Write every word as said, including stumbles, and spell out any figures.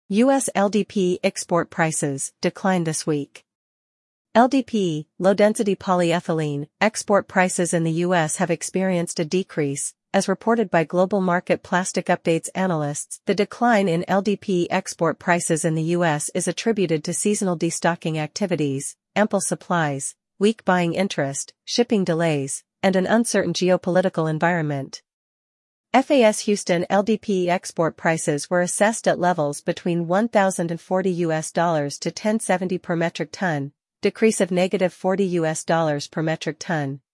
U S L D P export prices declined this week. L D P, low-density polyethylene, export prices in the U S have experienced a decrease, as reported by Global Market Plastic Updates analysts. The decline in L D P export prices in the U S is attributed to seasonal destocking activities, ample supplies, weak buying interest, shipping delays, and an uncertain geopolitical environment. F A S Houston L D P export prices were assessed at levels between one thousand forty U S dollars to ten seventy per metric ton, decrease of negative forty U S dollars per metric ton.